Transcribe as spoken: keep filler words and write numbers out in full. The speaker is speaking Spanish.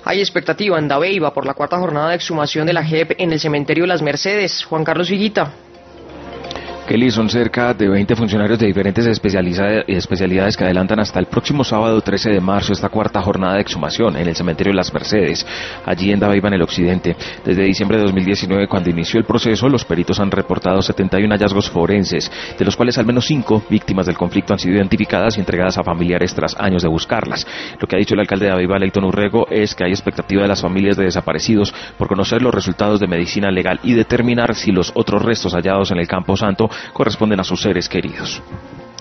Hay expectativa en Dabeiba por la cuarta jornada de exhumación de la J E P en el cementerio Las Mercedes. Juan Carlos Higuita. Kelly, son cerca de veinte funcionarios de diferentes especialidades que adelantan hasta el próximo sábado trece de marzo esta cuarta jornada de exhumación en el cementerio Las Mercedes, allí en Dabeiba, en el occidente. Desde diciembre de dos mil diecinueve, cuando inició el proceso, los peritos han reportado setenta y uno hallazgos forenses, de los cuales al menos cinco víctimas del conflicto han sido identificadas y entregadas a familiares tras años de buscarlas. Lo que ha dicho el alcalde de Dabeiba, Leighton Urrego, es que hay expectativa de las familias de desaparecidos por conocer los resultados de medicina legal y determinar si los otros restos hallados en el Campo Santo corresponden a sus seres queridos.